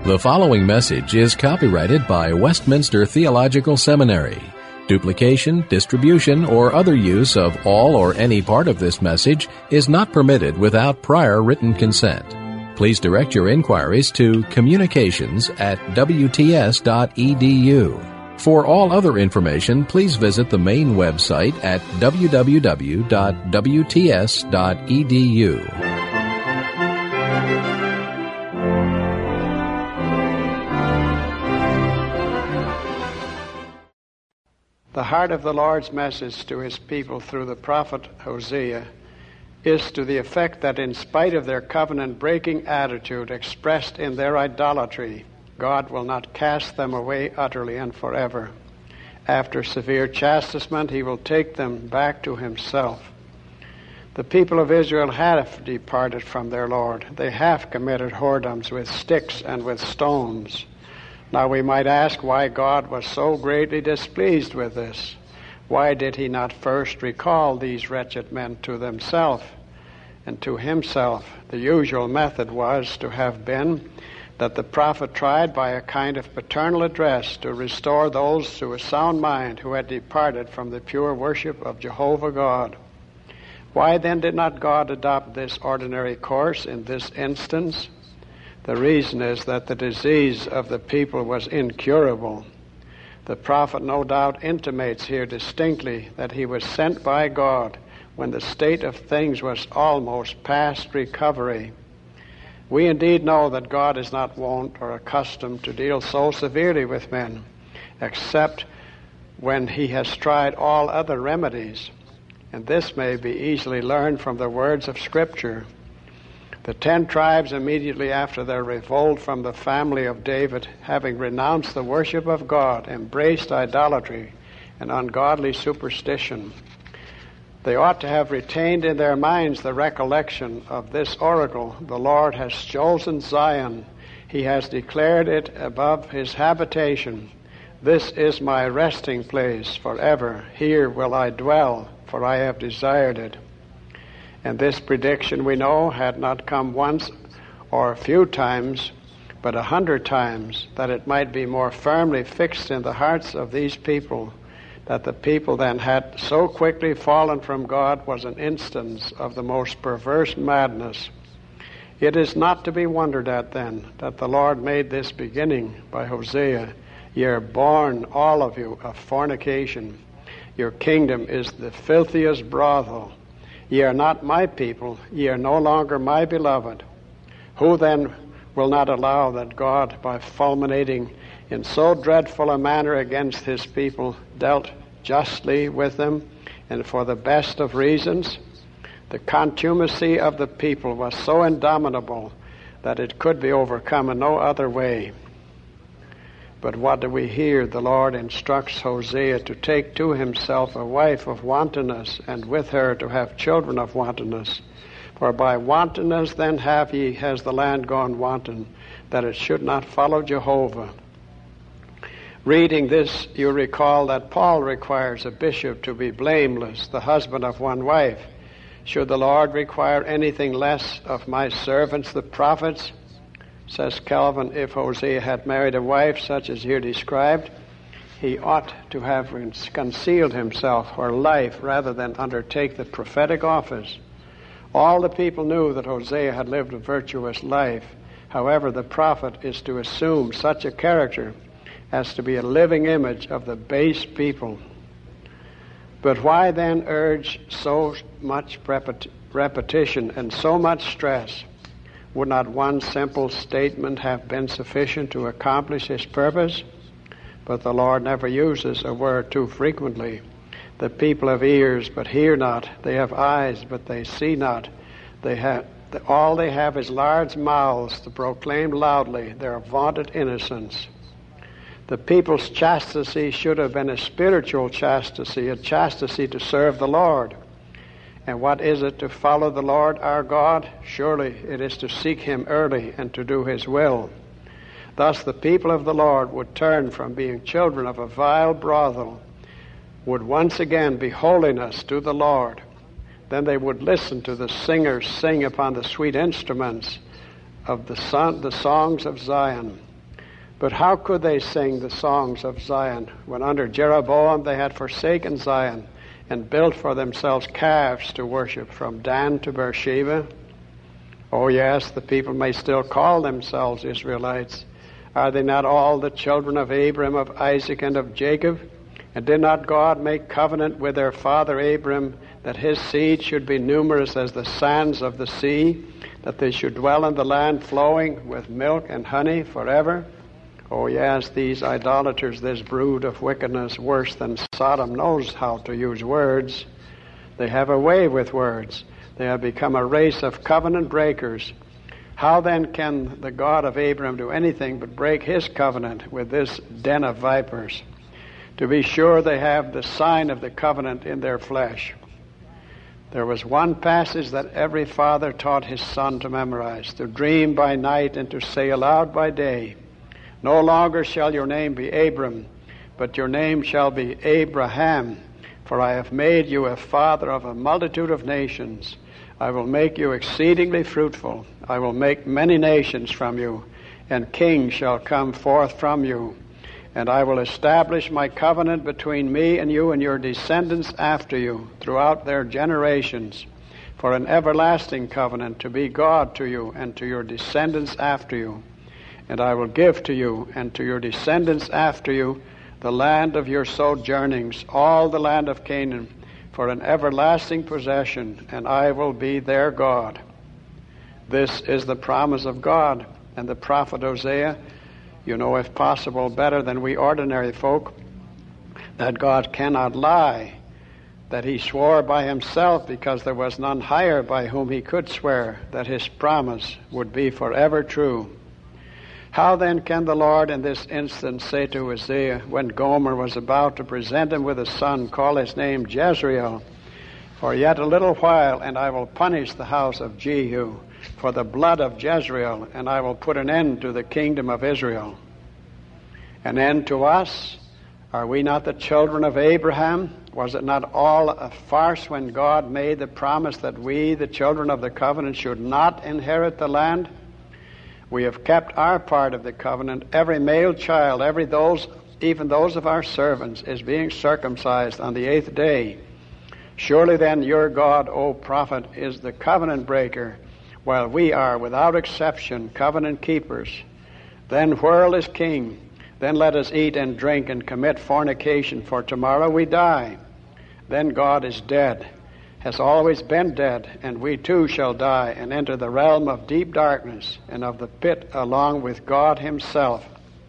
The following message is copyrighted by Westminster Theological Seminary. Duplication, distribution, or other use of all or any part of this message is not permitted without prior written consent. Please direct your inquiries to communications@wts.edu. For all other information, please visit the main website at www.wts.edu. The heart of the Lord's message to his people through the prophet Hosea is to the effect that in spite of their covenant-breaking attitude expressed in their idolatry, God will not cast them away utterly and forever. After severe chastisement, he will take them back to himself. The people of Israel have departed from their Lord. They have committed whoredoms with sticks and with stones. Now we might ask why God was so greatly displeased with this. Why did he not first recall these wretched men to themselves and to himself? The usual method was to have been that the prophet tried by a kind of paternal address to restore those to a sound mind who had departed from the pure worship of Jehovah God. Why then did not God adopt this ordinary course in this instance? The reason is that the disease of the people was incurable. The prophet no doubt intimates here distinctly that he was sent by God when the state of things was almost past recovery. We indeed know that God is not wont or accustomed to deal so severely with men, except when he has tried all other remedies, and this may be easily learned from the words of Scripture. The 10 tribes immediately after their revolt from the family of David, having renounced the worship of God, embraced idolatry and ungodly superstition. They ought to have retained in their minds the recollection of this oracle. The Lord has chosen Zion. He has declared it above his habitation. This is my resting place forever. Here will I dwell, for I have desired it. And this prediction, we know, had not come once or a few times, but 100 times, that it might be more firmly fixed in the hearts of these people. That the people then had so quickly fallen from God was an instance of the most perverse madness. It is not to be wondered at, then, that the Lord made this beginning by Hosea. Ye are born, all of you, of fornication. Your kingdom is the filthiest brothel. Ye are not my people, ye are no longer my beloved. Who then will not allow that God, by fulminating in so dreadful a manner against his people, dealt justly with them, and for the best of reasons? The contumacy of the people was so indomitable that it could be overcome in no other way. But what do we hear? The Lord instructs Hosea to take to himself a wife of wantonness, and with her to have children of wantonness. For by wantonness then has the land gone wanton, that it should not follow Jehovah. Reading this, you recall that Paul requires a bishop to be blameless, the husband of one wife. Should the Lord require anything less of my servants, the prophets? Says Calvin, if Hosea had married a wife such as here described, he ought to have concealed himself for life rather than undertake the prophetic office. All the people knew that Hosea had lived a virtuous life. However, the prophet is to assume such a character as to be a living image of the base people. But why then urge so much repetition and so much stress? Would not one simple statement have been sufficient to accomplish his purpose? But the Lord never uses a word too frequently. The people have ears, but hear not. They have eyes, but they see not. All they have is large mouths to proclaim loudly their vaunted innocence. The people's chastity should have been a spiritual chastity, a chastity to serve the Lord. And what is it to follow the Lord our God? Surely it is to seek him early and to do his will. Thus the people of the Lord would turn from being children of a vile brothel, would once again be holiness to the Lord. Then they would listen to the singers sing upon the sweet instruments of the songs of Zion. But how could they sing the songs of Zion when under Jeroboam they had forsaken Zion and built for themselves calves to worship from Dan to Beersheba? Oh yes, the people may still call themselves Israelites. Are they not all the children of Abraham, of Isaac, and of Jacob? And did not God make covenant with their father Abraham that his seed should be numerous as the sands of the sea, that they should dwell in the land flowing with milk and honey forever? Oh yes, these idolaters, this brood of wickedness worse than Sodom, knows how to use words. They have a way with words. They have become a race of covenant breakers. How then can the God of Abraham do anything but break his covenant with this den of vipers? To be sure, they have the sign of the covenant in their flesh. There was one passage that every father taught his son to memorize, to dream by night and to say aloud by day. No longer shall your name be Abram, but your name shall be Abraham, for I have made you a father of a multitude of nations. I will make you exceedingly fruitful. I will make many nations from you, and kings shall come forth from you. And I will establish my covenant between me and you and your descendants after you throughout their generations, for an everlasting covenant to be God to you and to your descendants after you. And I will give to you and to your descendants after you the land of your sojournings, all the land of Canaan, for an everlasting possession, and I will be their God. This is the promise of God. And the prophet Hosea, you know, if possible, better than we ordinary folk, that God cannot lie, that he swore by himself because there was none higher by whom he could swear, that his promise would be forever true. How then can the Lord in this instance say to Hosea, when Gomer was about to present him with a son, call his name Jezreel, for yet a little while, and I will punish the house of Jehu for the blood of Jezreel, and I will put an end to the kingdom of Israel. An end to us? Are we not the children of Abraham? Was it not all a farce when God made the promise that we, the children of the covenant, should not inherit the land? We have kept our part of the covenant. Every male child, even those of our servants, is being circumcised on the 8th day. Surely then your God, O prophet, is the covenant breaker, while we are, without exception, covenant keepers. Then whirl is king. Then let us eat and drink and commit fornication, for tomorrow we die. Then God is dead, has always been dead, and we too shall die and enter the realm of deep darkness and of the pit along with God himself.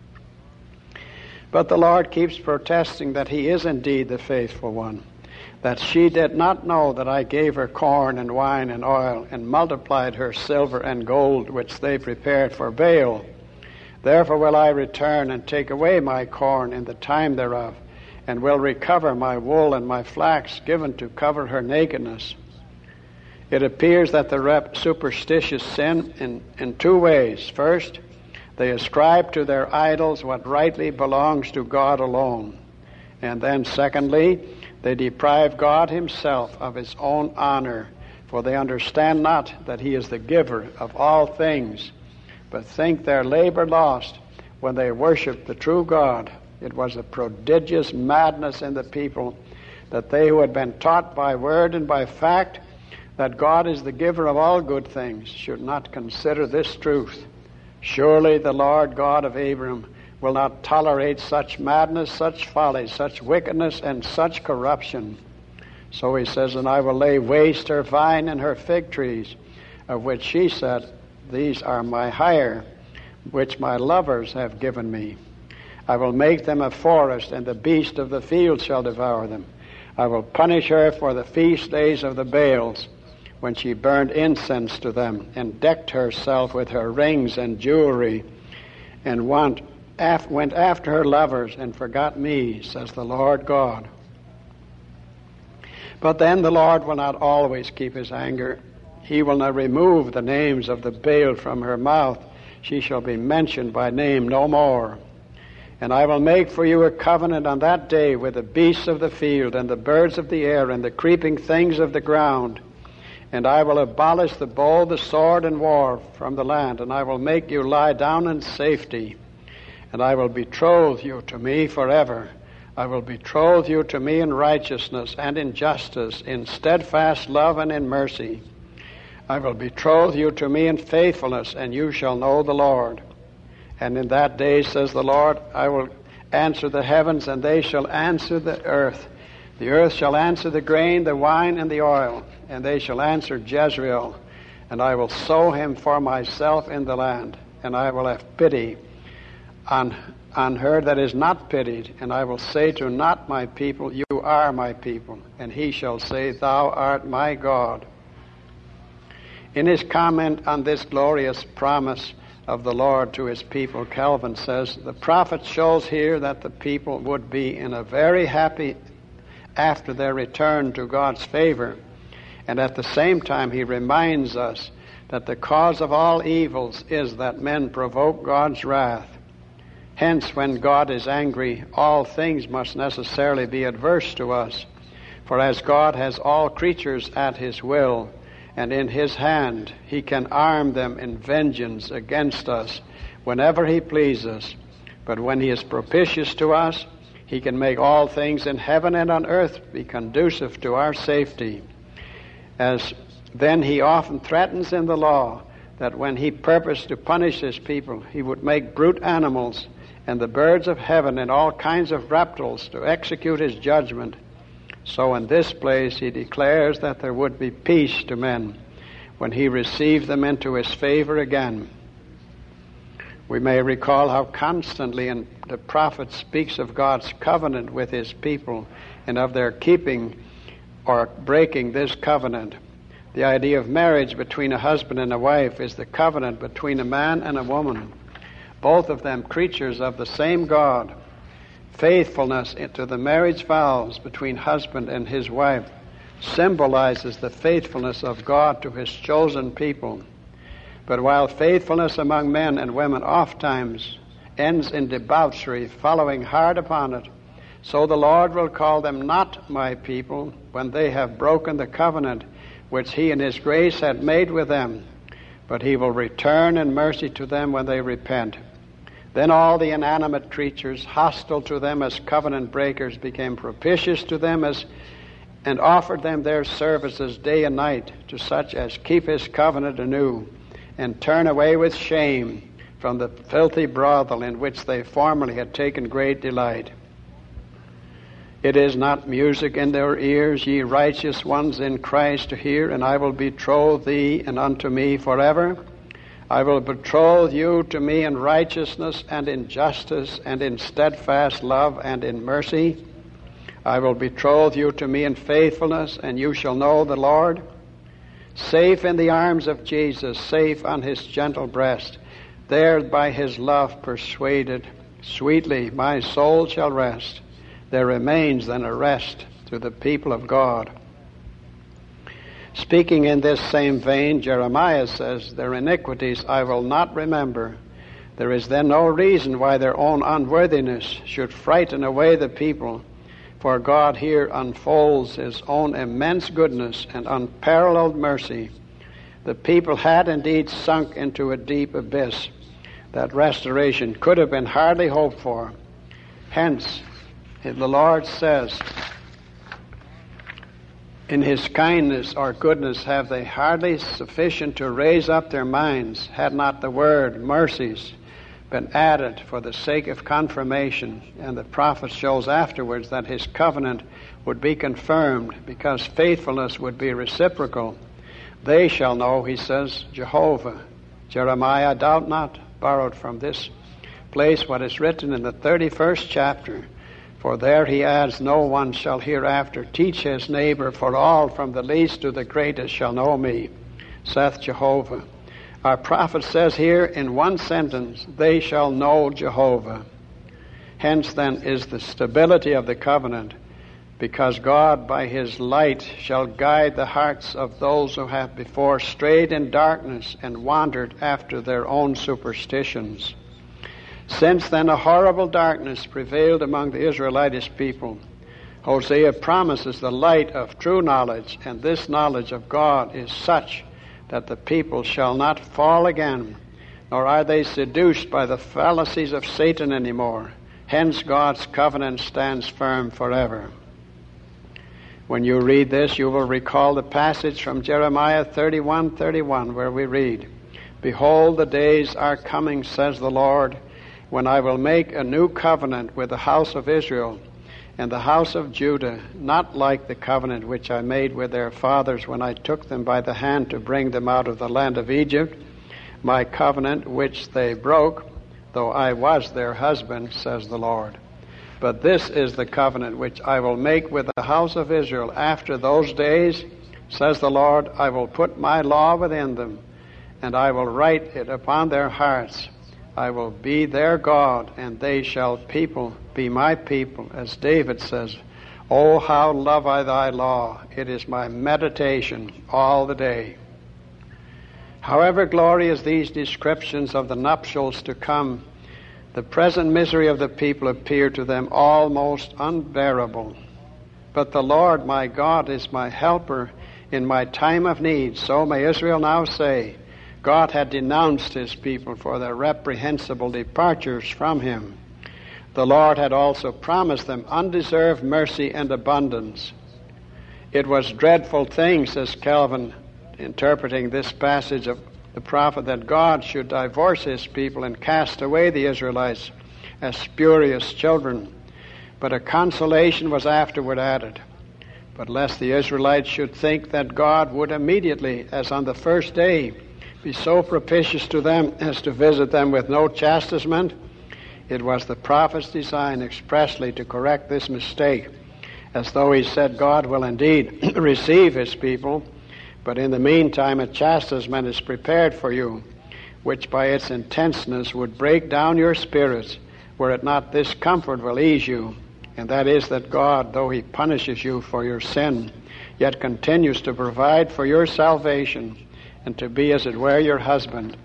But the Lord keeps protesting that he is indeed the faithful one, that she did not know that I gave her corn and wine and oil and multiplied her silver and gold, which they prepared for Baal. Therefore will I return and take away my corn in the time thereof, and will recover my wool and my flax given to cover her nakedness. It appears that the superstitious sin in two ways. First, they ascribe to their idols what rightly belongs to God alone. And then secondly, they deprive God himself of his own honor, for they understand not that he is the giver of all things, but think their labor lost when they worship the true God. It was a prodigious madness in the people that they who had been taught by word and by fact that God is the giver of all good things should not consider this truth. Surely the Lord God of Abraham will not tolerate such madness, such folly, such wickedness, and such corruption. So he says, and I will lay waste her vine and her fig trees, of which she said, these are my hire, which my lovers have given me. I will make them a forest, and the beast of the field shall devour them. I will punish her for the feast days of the Baals, when she burned incense to them, and decked herself with her rings and jewelry, and went after her lovers, and forgot me, says the Lord God. But then the Lord will not always keep his anger. He will not remove the names of the Baal from her mouth. She shall be mentioned by name no more. And I will make for you a covenant on that day with the beasts of the field and the birds of the air and the creeping things of the ground. And I will abolish the bow, the sword, and war from the land. And I will make you lie down in safety. and I will betroth you to me forever. I will betroth you to me in righteousness and in justice, in steadfast love and in mercy. I will betroth you to me in faithfulness, and you shall know the Lord. And in that day, says the Lord, I will answer the heavens, and they shall answer the earth. The earth shall answer the grain, the wine, and the oil, and they shall answer Jezreel. And I will sow him for myself in the land, and I will have pity on her that is not pitied. And I will say to not my people, you are my people. And he shall say, thou art my God. In his comment on this glorious promise of the Lord to his people, Calvin says, the prophet shows here that the people would be in a very happy after their return to God's favor. And at the same time, he reminds us that the cause of all evils is that men provoke God's wrath. Hence, when God is angry, all things must necessarily be adverse to us. For as God has all creatures at his will, and in his hand, he can arm them in vengeance against us whenever he pleases. But when he is propitious to us, he can make all things in heaven and on earth be conducive to our safety. As then he often threatens in the law that when he purposed to punish his people, he would make brute animals and the birds of heaven and all kinds of reptiles to execute his judgment. So in this place he declares that there would be peace to men when he received them into his favor again. We may recall how constantly the prophet speaks of God's covenant with his people and of their keeping or breaking this covenant. The idea of marriage between a husband and a wife is the covenant between a man and a woman, both of them creatures of the same God. Faithfulness to the marriage vows between husband and his wife symbolizes the faithfulness of God to his chosen people. But while faithfulness among men and women oftentimes ends in debauchery, following hard upon it, so the Lord will call them not my people when they have broken the covenant which he in his grace had made with them, but he will return in mercy to them when they repent. Then all the inanimate creatures, hostile to them as covenant breakers, became propitious to them and offered them their services day and night to such as keep his covenant anew and turn away with shame from the filthy brothel in which they formerly had taken great delight. It is not music in their ears, ye righteous ones in Christ, to hear, and I will betroth thee and unto me forever. I will betroth you to me in righteousness and in justice and in steadfast love and in mercy. I will betroth you to me in faithfulness, and you shall know the Lord. Safe in the arms of Jesus, safe on his gentle breast, there by his love persuaded, sweetly my soul shall rest. There remains then a rest to the people of God. Speaking in this same vein, Jeremiah says, their iniquities I will not remember. There is then no reason why their own unworthiness should frighten away the people, for God here unfolds his own immense goodness and unparalleled mercy. The people had indeed sunk into a deep abyss that restoration could have been hardly hoped for. Hence, the Lord says, in his kindness or goodness have they hardly sufficient to raise up their minds, had not the word mercies been added for the sake of confirmation. And the prophet shows afterwards that his covenant would be confirmed because faithfulness would be reciprocal. They shall know, he says, Jehovah. Jeremiah, doubt not, borrowed from this place what is written in the 31st chapter. For there he adds, no one shall hereafter teach his neighbor, for all from the least to the greatest shall know me, saith Jehovah. Our prophet says here in one sentence, they shall know Jehovah. Hence then is the stability of the covenant, because God by his light shall guide the hearts of those who have before strayed in darkness and wandered after their own superstitions. Since then a horrible darkness prevailed among the Israelitish people, Hosea promises the light of true knowledge, and this knowledge of God is such that the people shall not fall again, nor are they seduced by the fallacies of Satan anymore. Hence God's covenant stands firm forever. When you read this, you will recall the passage from Jeremiah 31:31, where we read, "Behold, the days are coming, says the Lord, when I will make a new covenant with the house of Israel and the house of Judah, not like the covenant which I made with their fathers when I took them by the hand to bring them out of the land of Egypt, my covenant which they broke, though I was their husband, says the Lord. But this is the covenant which I will make with the house of Israel after those days, says the Lord. I will put my law within them, and I will write it upon their hearts. I will be their God, and they shall be my people, as David says, Oh, how love I thy law! It is my meditation all the day." However glorious these descriptions of the nuptials to come, the present misery of the people appeared to them almost unbearable. "But the Lord my God is my helper in my time of need," so may Israel now say. God had denounced his people for their reprehensible departures from him. The Lord had also promised them undeserved mercy and abundance. It was a dreadful thing, says Calvin, interpreting this passage of the prophet, that God should divorce his people and cast away the Israelites as spurious children. But a consolation was afterward added. But lest the Israelites should think that God would immediately, as on the first day, be so propitious to them as to visit them with no chastisement, it was the prophet's design expressly to correct this mistake, as though he said, God will indeed receive his people, but in the meantime a chastisement is prepared for you, which by its intenseness would break down your spirits, were it not this comfort will ease you, and that is that God, though he punishes you for your sin, yet continues to provide for your salvation and to be, as it were, your husband.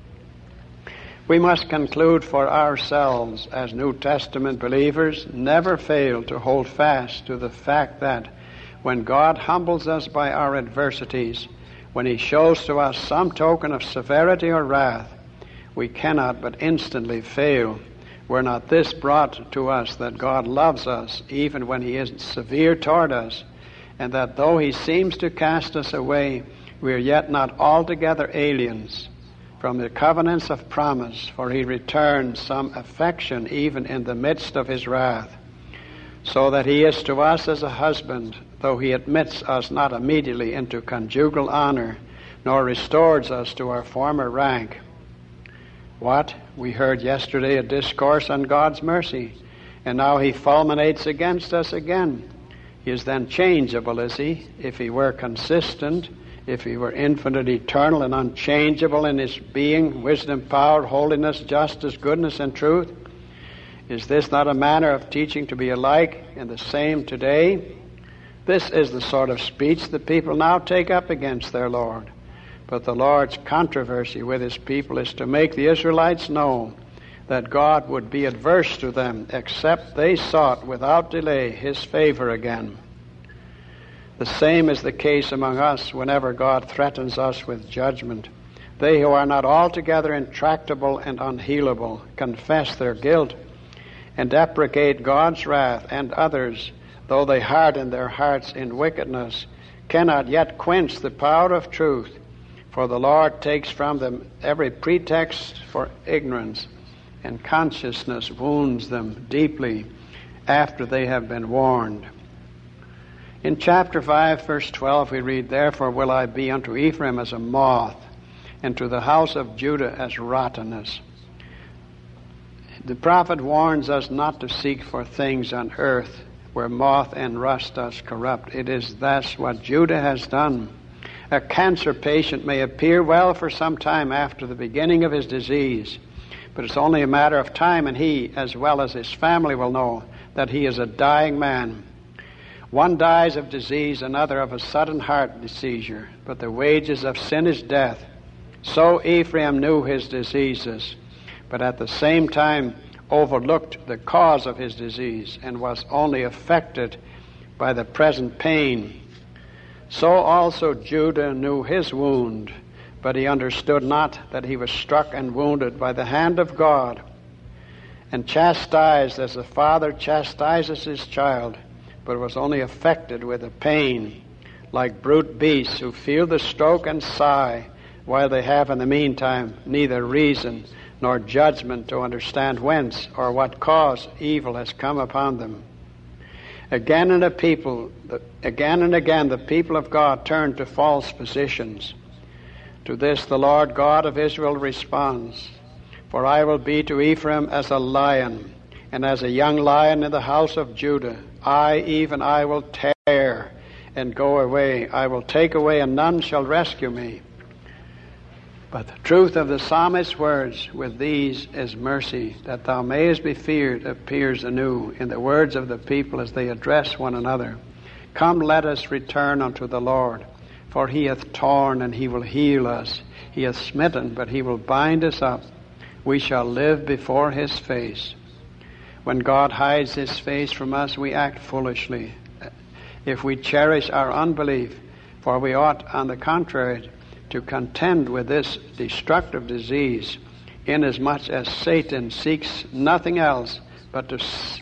We must conclude for ourselves, as New Testament believers, never fail to hold fast to the fact that when God humbles us by our adversities, when he shows to us some token of severity or wrath, we cannot but instantly fail, were not this brought to us that God loves us even when he is severe toward us, and that though he seems to cast us away, we are yet not altogether aliens from the covenants of promise, for he returns some affection even in the midst of his wrath, so that he is to us as a husband, though he admits us not immediately into conjugal honor, nor restores us to our former rank. What? We heard yesterday a discourse on God's mercy, and now he fulminates against us again. He is then changeable, is he? If he were consistent, if he were infinite, eternal, and unchangeable in his being, wisdom, power, holiness, justice, goodness, and truth, is this not a manner of teaching to be alike and the same today? This is the sort of speech the people now take up against their Lord. But the Lord's controversy with his people is to make the Israelites know that God would be adverse to them except they sought without delay his favor again. The same is the case among us whenever God threatens us with judgment. They who are not altogether intractable and unhealable confess their guilt and deprecate God's wrath, and others, though they harden their hearts in wickedness, cannot yet quench the power of truth, for the Lord takes from them every pretext for ignorance, and consciousness wounds them deeply after they have been warned. In chapter 5, verse 12, we read, Therefore will I be unto Ephraim as a moth, and to the house of Judah as rottenness. The prophet warns us not to seek for things on earth where moth and rust does corrupt. It is thus what Judah has done. A cancer patient may appear well for some time after the beginning of his disease, but it's only a matter of time, and he, as well as his family, will know that he is a dying man. One dies of disease, another of a sudden heart seizure, but the wages of sin is death. So Ephraim knew his diseases, but at the same time overlooked the cause of his disease and was only affected by the present pain. So also Judah knew his wound, but he understood not that he was struck and wounded by the hand of God, and chastised as a father chastises his child, but was only affected with a pain, like brute beasts who feel the stroke and sigh, while they have in the meantime neither reason nor judgment to understand whence or what cause evil has come upon them. Again and again the people of God turn to false positions. To this the Lord God of Israel responds, "For I will be to Ephraim as a lion, and as a young lion in the house of Judah. Even I will tear and go away. I will take away, and none shall rescue me." But the truth of the psalmist's words, "With these is mercy, that thou mayest be feared," appears anew in the words of the people as they address one another. "Come, let us return unto the Lord, for he hath torn, and he will heal us. He hath smitten, but he will bind us up. We shall live before his face." When God hides his face from us, we act foolishly. If we cherish our unbelief, for we ought, on the contrary, to contend with this destructive disease, inasmuch as Satan seeks nothing else but to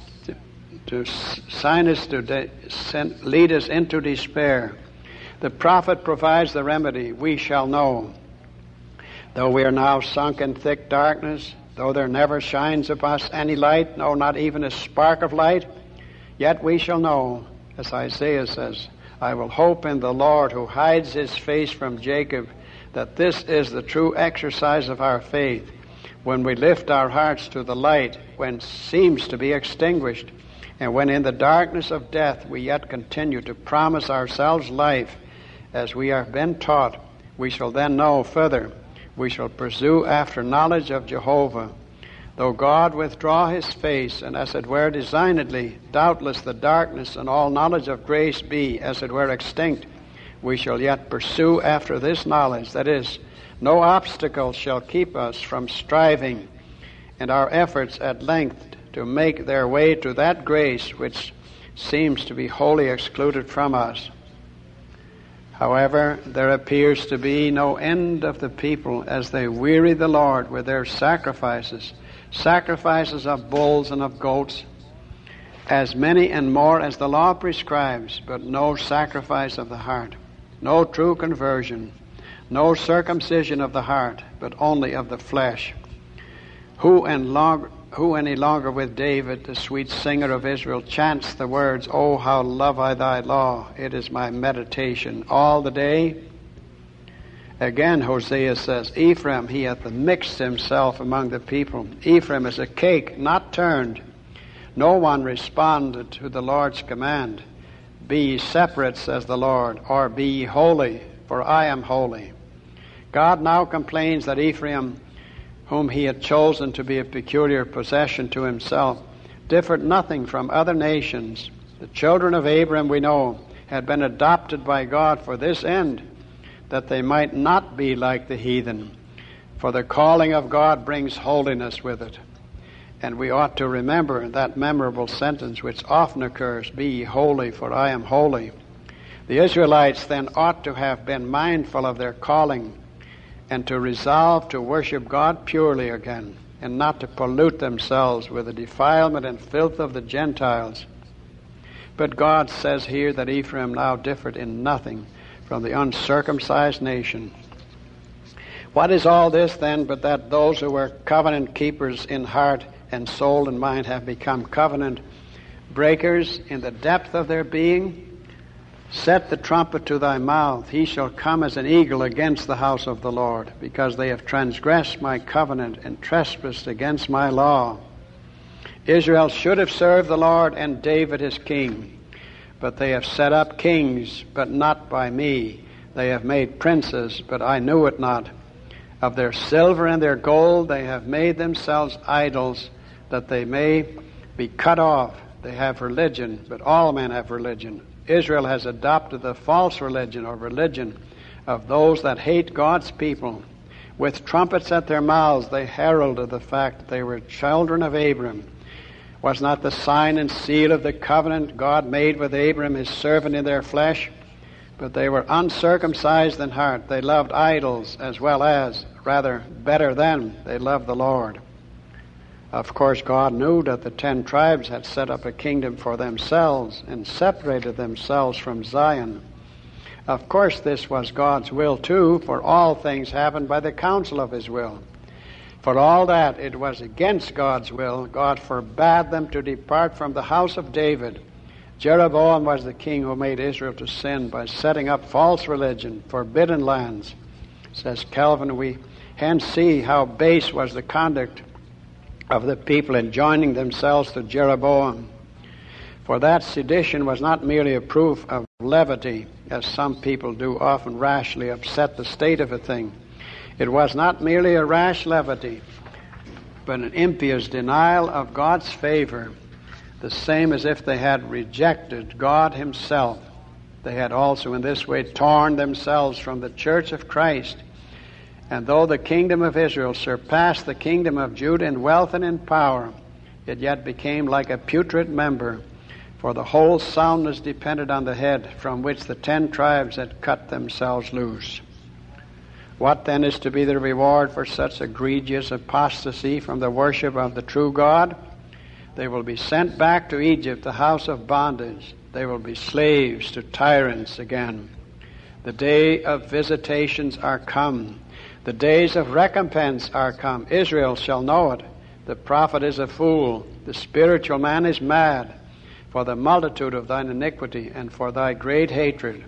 lead us into despair. The prophet provides the remedy. We shall know. Though we are now sunk in thick darkness, though there never shines upon us any light, no, not even a spark of light, yet we shall know, as Isaiah says, "I will hope in the Lord, who hides his face from Jacob," that this is the true exercise of our faith, when we lift our hearts to the light when seems to be extinguished, and when in the darkness of death we yet continue to promise ourselves life, as we have been taught. We shall then know further. We shall pursue after knowledge of Jehovah. Though God withdraw his face, and as it were designedly, doubtless the darkness and all knowledge of grace be, as it were, extinct, we shall yet pursue after this knowledge. That is, no obstacle shall keep us from striving, and our efforts at length to make their way to that grace which seems to be wholly excluded from us. However, there appears to be no end of the people as they weary the Lord with their sacrifices of bulls and of goats, as many and more as the law prescribes, but no sacrifice of the heart, no true conversion, no circumcision of the heart, but only of the flesh. Who any longer with David, the sweet singer of Israel, chants the words, "Oh, how love I thy law, it is my meditation all the day"? Again, Hosea says, "Ephraim, he hath mixed himself among the people. Ephraim is a cake not turned." No one responded to the Lord's command. "Be ye separate," says the Lord, or "Be ye holy, for I am holy." God now complains that Ephraim, whom he had chosen to be a peculiar possession to himself, differed nothing from other nations. The children of Abraham, we know, had been adopted by God for this end, that they might not be like the heathen. For the calling of God brings holiness with it. And we ought to remember that memorable sentence which often occurs, "Be ye holy, for I am holy." The Israelites then ought to have been mindful of their calling and to resolve to worship God purely again, and not to pollute themselves with the defilement and filth of the Gentiles. But God says here that Ephraim now differed in nothing from the uncircumcised nation. What is all this then but that those who were covenant keepers in heart and soul and mind have become covenant breakers in the depth of their being? "Set the trumpet to thy mouth. He shall come as an eagle against the house of the Lord, because they have transgressed my covenant and trespassed against my law." Israel should have served the Lord and David his king, but they have set up kings, but not by me. They have made princes, but I knew it not. Of their silver and their gold they have made themselves idols, that they may be cut off. They have religion, but all men have religion. Israel has adopted the false religion, or religion of those that hate God's people. With trumpets at their mouths, they heralded the fact that they were children of Abram. Was not the sign and seal of the covenant God made with Abram, his servant in their flesh? but they were uncircumcised in heart. They loved idols as well as, rather, better than they loved the Lord. Of course, God knew that the 10 tribes had set up a kingdom for themselves and separated themselves from Zion. Of course, this was God's will too, for all things happened by the counsel of His will. For all that it was against God's will, God forbade them to depart from the house of David. Jeroboam was the king who made Israel to sin by setting up false religion, forbidden lands. Says Calvin, we hence see how base was the conduct of the people in joining themselves to Jeroboam. For that sedition was not merely a proof of levity, as some people do often rashly upset the state of a thing. It was not merely a rash levity, but an impious denial of God's favor, the same as if they had rejected God Himself. They had also in this way torn themselves from the church of Christ. And though the kingdom of Israel surpassed the kingdom of Judah in wealth and in power, it yet became like a putrid member, for the whole soundness depended on the head, from which the 10 tribes had cut themselves loose. What then is to be the reward for such egregious apostasy from the worship of the true God? They will be sent back to Egypt, the house of bondage. They will be slaves to tyrants again. The day of visitations are come. The days of recompense are come. Israel shall know it. The prophet is a fool. The spiritual man is mad, for the multitude of thine iniquity and for thy great hatred.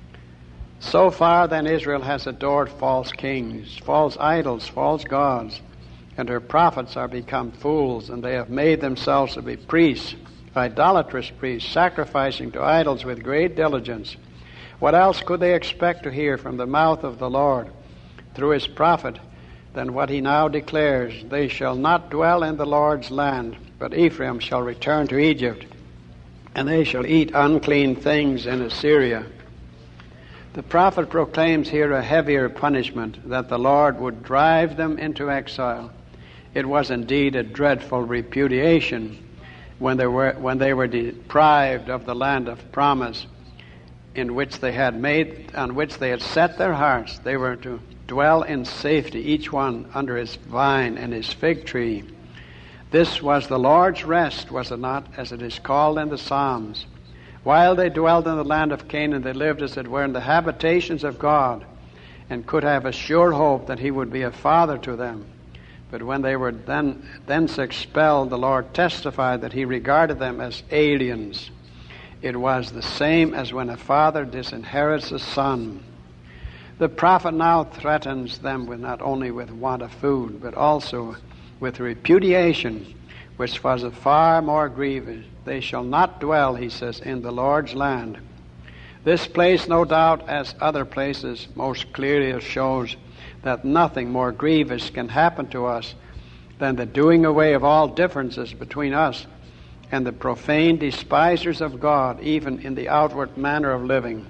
So far then Israel has adored false kings, false idols, false gods, and her prophets are become fools, and they have made themselves to be priests, idolatrous priests, sacrificing to idols with great diligence. What else could they expect to hear from the mouth of the Lord through His prophet than what He now declares? They shall not dwell in the Lord's land, but Ephraim shall return to Egypt, and they shall eat unclean things in Assyria. The prophet proclaims here a heavier punishment, that the Lord would drive them into exile. It was indeed a dreadful repudiation when they were deprived of the land of promise on which they had set their hearts. They were to dwell in safety, each one under his vine and his fig tree. This was the Lord's rest, was it not, as it is called in the Psalms? While they dwelled in the land of Canaan, they lived, as it were, in the habitations of God, and could have a sure hope that He would be a father to them. But when they were thence expelled, the Lord testified that He regarded them as aliens. It was the same as when a father disinherits a son. The prophet now threatens them with not only with want of food, but also with repudiation, which was a far more grievous. They shall not dwell, he says, in the Lord's land. This place, no doubt, as other places, most clearly shows that nothing more grievous can happen to us than the doing away of all differences between us and the profane despisers of God, even in the outward manner of living.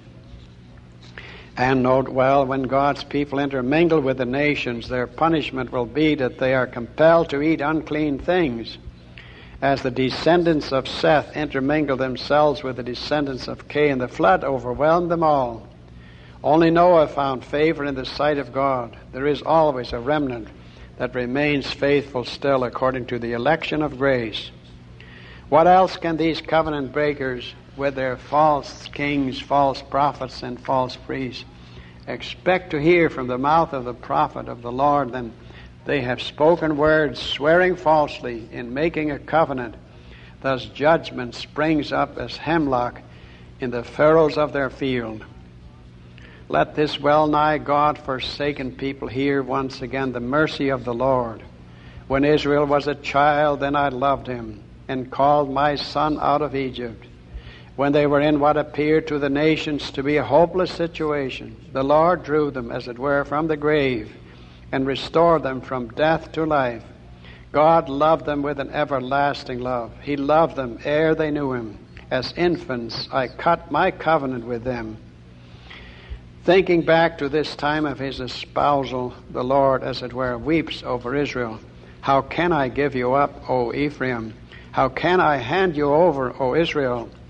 And note well, when God's people intermingle with the nations, their punishment will be that they are compelled to eat unclean things, as the descendants of Seth intermingled themselves with the descendants of Cain. The flood overwhelmed them all. Only Noah found favor in the sight of God. There is always a remnant that remains faithful still according to the election of grace. What else can these covenant breakers, with their false kings, false prophets, and false priests, expect to hear from the mouth of the prophet of the Lord than they have spoken words, swearing falsely in making a covenant? Thus judgment springs up as hemlock in the furrows of their field. Let this well-nigh God-forsaken people hear once again the mercy of the Lord. When Israel was a child, then I loved him, and called my son out of Egypt. When they were in what appeared to the nations to be a hopeless situation, the Lord drew them, as it were, from the grave, and restored them from death to life. God loved them with an everlasting love. He loved them ere they knew Him. As infants, I cut my covenant with them. Thinking back to this time of His espousal, the Lord, as it were, weeps over Israel. How can I give you up, O Ephraim? How can I hand you over, O Israel?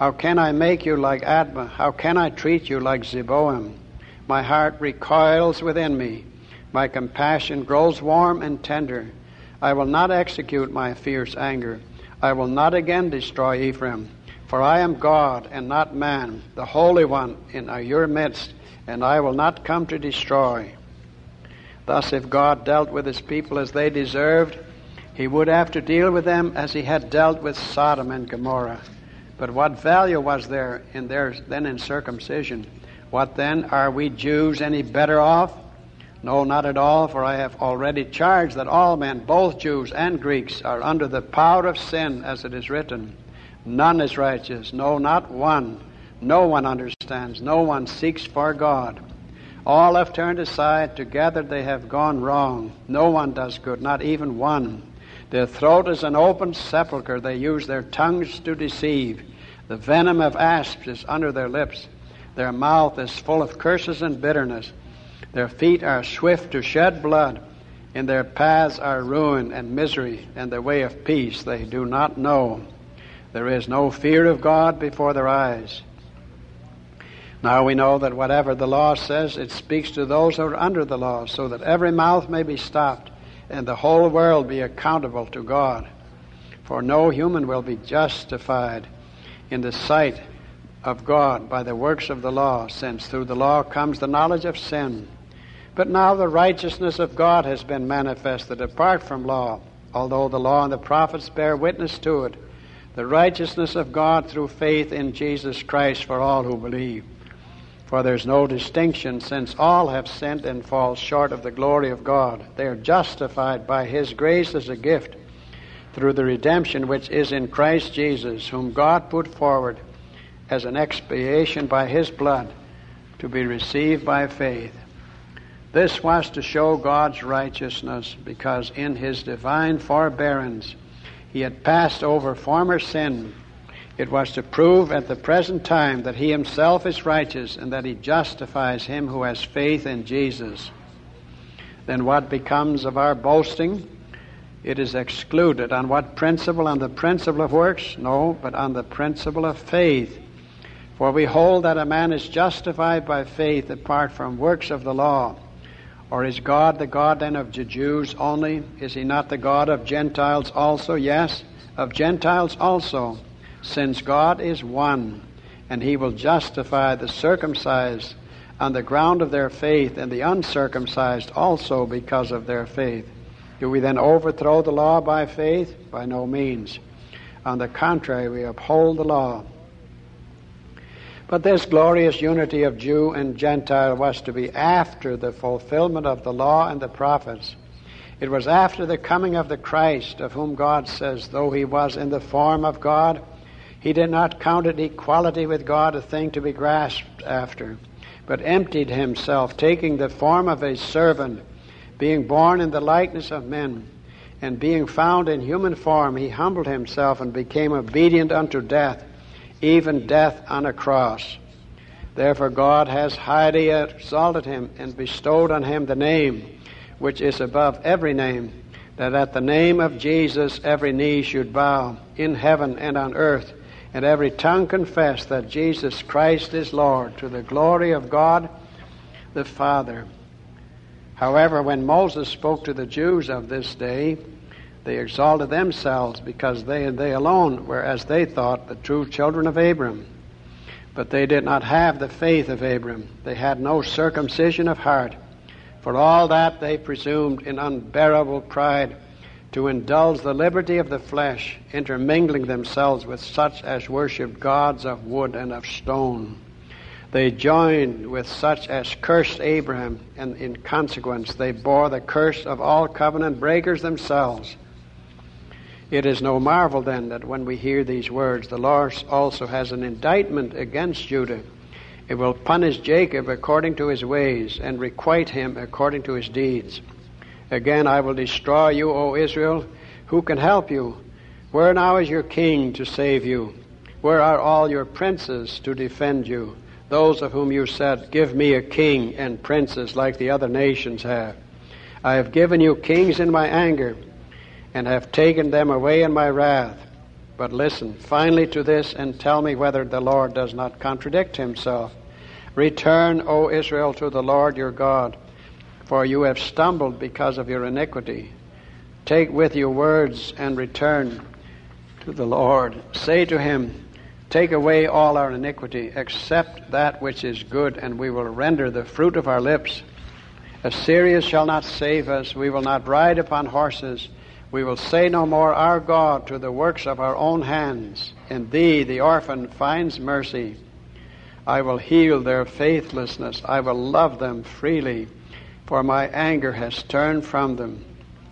How can I make you like Admah? How can I treat you like Zeboim? My heart recoils within me. My compassion grows warm and tender. I will not execute my fierce anger. I will not again destroy Ephraim. For I am God and not man, the Holy One in your midst, and I will not come to destroy. Thus, if God dealt with his people as they deserved, he would have to deal with them as he had dealt with Sodom and Gomorrah. But what value was there in theirs then in circumcision? What then? Are we Jews any better off? No, not at all, for I have already charged that all men, both Jews and Greeks, are under the power of sin, as it is written. None is righteous, no, not one. No one understands, no one seeks for God. All have turned aside, together they have gone wrong. No one does good, not even one. Their throat is an open sepulchre, they use their tongues to deceive. The venom of asps is under their lips. Their mouth is full of curses and bitterness. Their feet are swift to shed blood. In their paths are ruin and misery, and the way of peace they do not know. There is no fear of God before their eyes. Now we know that whatever the law says, it speaks to those who are under the law, so that every mouth may be stopped, and the whole world be accountable to God. For no human will be justified in the sight of God by the works of the law, since through the law comes the knowledge of sin. But now the righteousness of God has been manifested apart from law, although the law and the prophets bear witness to it. The righteousness of God through faith in Jesus Christ for all who believe. For there's no distinction, since all have sinned and fall short of the glory of God. They are justified by his grace as a gift through the redemption which is in Christ Jesus, whom God put forward as an expiation by his blood, to be received by faith. This was to show God's righteousness, because in his divine forbearance he had passed over former sin. It was to prove at the present time that he himself is righteous, and that he justifies him who has faith in Jesus. Then what becomes of our boasting? It is excluded. On what principle? On the principle of works? No, but on the principle of faith. For we hold that a man is justified by faith apart from works of the law. Or is God the God then of the Jews only? Is he not the God of Gentiles also? Yes, of Gentiles also, since God is one, and he will justify the circumcised on the ground of their faith, and the uncircumcised also because of their faith. Do we then overthrow the law by faith? By no means. On the contrary, we uphold the law. But this glorious unity of Jew and Gentile was to be after the fulfillment of the law and the prophets. It was after the coming of the Christ, of whom God says, though he was in the form of God, he did not count it equality with God a thing to be grasped after, but emptied himself, taking the form of a servant, being born in the likeness of men, and being found in human form, he humbled himself and became obedient unto death, even death on a cross. Therefore God has highly exalted him and bestowed on him the name which is above every name, that at the name of Jesus every knee should bow, in heaven and on earth, and every tongue confess that Jesus Christ is Lord, to the glory of God the Father. However, when Moses spoke to the Jews of this day, they exalted themselves, because they and they alone were, as they thought, the true children of Abram. But they did not have the faith of Abram. They had no circumcision of heart. For all that they presumed in unbearable pride to indulge the liberty of the flesh, intermingling themselves with such as worshipped gods of wood and of stone. They joined with such as cursed Abraham, and in consequence they bore the curse of all covenant breakers themselves. It is no marvel then that when we hear these words, the Lord also has an indictment against Judah. It will punish Jacob according to his ways, and requite him according to his deeds. Again, I will destroy you, O Israel. Who can help you? Where now is your king to save you? Where are all your princes to defend you? Those of whom you said, give me a king and princes like the other nations have. I have given you kings in my anger, and have taken them away in my wrath. But listen finally to this and tell me whether the Lord does not contradict himself. Return, O Israel, to the Lord your God, for you have stumbled because of your iniquity. Take with you words and return to the Lord. Say to him, take away all our iniquity, except that which is good, and we will render the fruit of our lips. Assyria shall not save us. We will not ride upon horses. We will say no more, our God, to the works of our own hands. In thee the orphan finds mercy. I will heal their faithlessness. I will love them freely, for my anger has turned from them.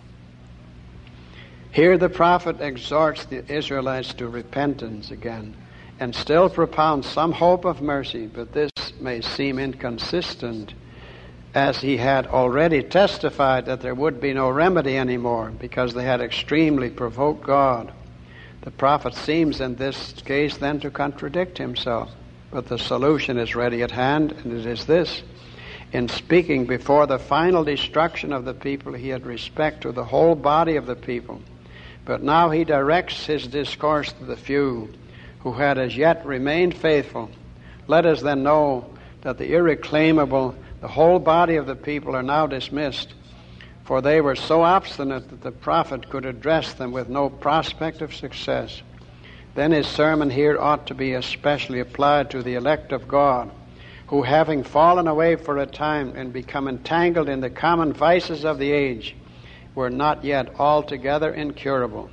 Here the prophet exhorts the Israelites to repentance again, and still propounds some hope of mercy, but this may seem inconsistent, as he had already testified that there would be no remedy anymore because they had extremely provoked God. The prophet seems in this case then to contradict himself, but the solution is ready at hand, and it is this. In speaking before the final destruction of the people, he had respect to the whole body of the people, but now he directs his discourse to the few who had as yet remained faithful. Let us then know that the irreclaimable, the whole body of the people, are now dismissed, for they were so obstinate that the prophet could address them with no prospect of success. Then his sermon here ought to be especially applied to the elect of God, who, having fallen away for a time and become entangled in the common vices of the age, were not yet altogether incurable.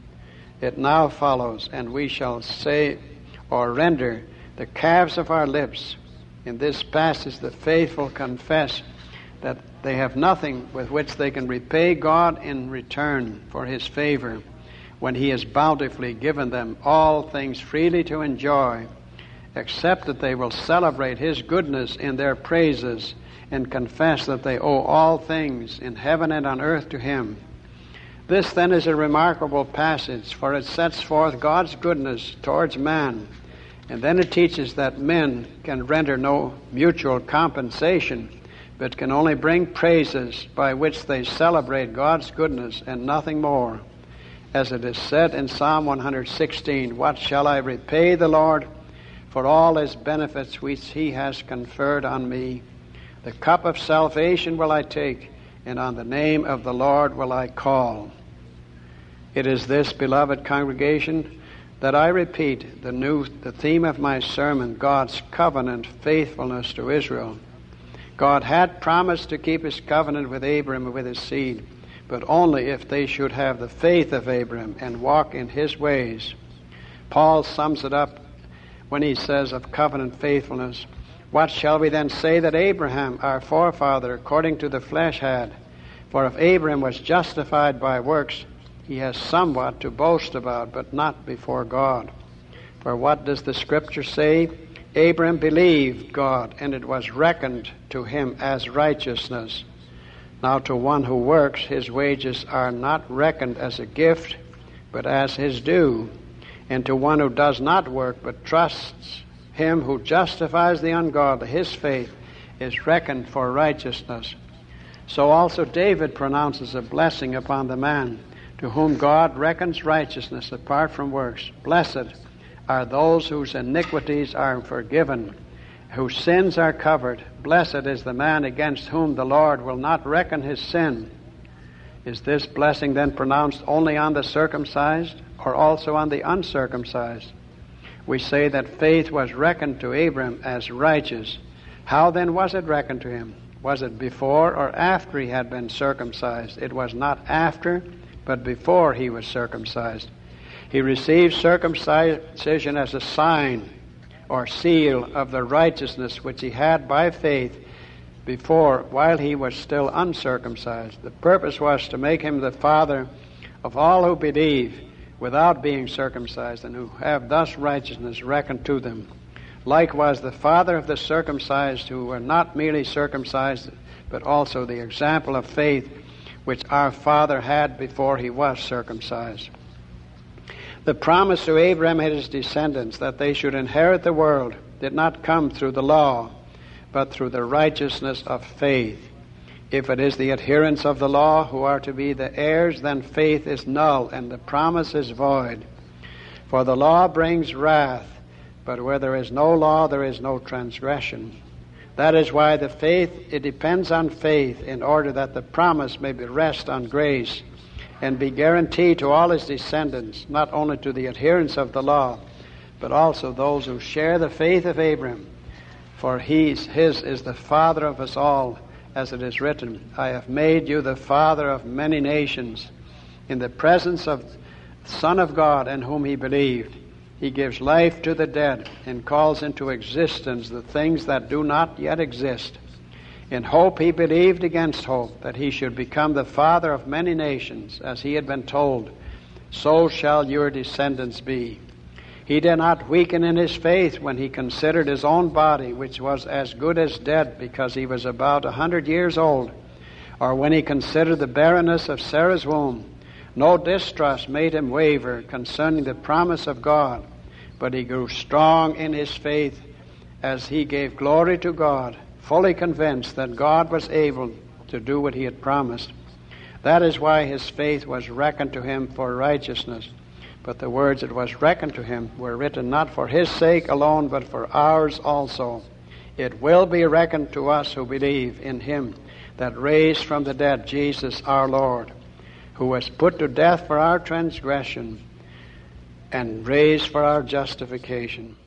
It now follows, and we shall say or render the calves of our lips. In this passage the faithful confess that they have nothing with which they can repay God in return for his favor, when he has bountifully given them all things freely to enjoy, except that they will celebrate his goodness in their praises and confess that they owe all things in heaven and on earth to him. This then is a remarkable passage, for it sets forth God's goodness towards man, and then it teaches that men can render no mutual compensation, but can only bring praises by which they celebrate God's goodness and nothing more. As it is said in Psalm 116, what shall I repay the Lord for all his benefits which he has conferred on me? The cup of salvation will I take, and on the name of the Lord will I call. It is this, beloved congregation, that I repeat the theme of my sermon, God's covenant faithfulness to Israel. God had promised to keep his covenant with Abraham and with his seed, but only if they should have the faith of Abraham and walk in his ways. Paul sums it up when he says of covenant faithfulness, what shall we then say that Abraham, our forefather, according to the flesh had? For if Abraham was justified by works, he has somewhat to boast about, but not before God. For what does the Scripture say? Abraham believed God, and it was reckoned to him as righteousness. Now to one who works, his wages are not reckoned as a gift, but as his due. And to one who does not work, but trusts him who justifies the ungodly, his faith is reckoned for righteousness. So also David pronounces a blessing upon the man to whom God reckons righteousness apart from works. Blessed are those whose iniquities are forgiven, whose sins are covered. Blessed is the man against whom the Lord will not reckon his sin. Is this blessing then pronounced only on the circumcised, or also on the uncircumcised? We say that faith was reckoned to Abraham as righteous. How then was it reckoned to him? Was it before or after he had been circumcised? It was not after, but before he was circumcised. He received circumcision as a sign or seal of the righteousness which he had by faith before, while he was still uncircumcised. The purpose was to make him the father of all who believe without being circumcised, and who have thus righteousness reckoned to them. Likewise, the father of the circumcised, who were not merely circumcised, but also the example of faith which our father had before he was circumcised. The promise to Abraham and his descendants that they should inherit the world did not come through the law, but through the righteousness of faith. If it is the adherents of the law who are to be the heirs, then faith is null and the promise is void. For the law brings wrath, but where there is no law, there is no transgression. That is why it depends on faith in order that the promise may rest on grace and be guaranteed to all his descendants, not only to the adherents of the law, but also those who share the faith of Abraham. For his is the father of us all, as it is written, I have made you the father of many nations. In the presence of the Son of God in whom he believed, he gives life to the dead and calls into existence the things that do not yet exist. In hope he believed against hope, that he should become the father of many nations, as he had been told, so shall your descendants be. He did not weaken in his faith when he considered his own body, which was as good as dead because he was about 100 years old, or when he considered the barrenness of Sarah's womb. No distrust made him waver concerning the promise of God, but he grew strong in his faith as he gave glory to God, fully convinced that God was able to do what he had promised. That is why his faith was reckoned to him for righteousness. But the words "it was reckoned to him" were written not for his sake alone, but for ours also. It will be reckoned to us who believe in him that raised from the dead Jesus our Lord, who was put to death for our transgression and raised for our justification.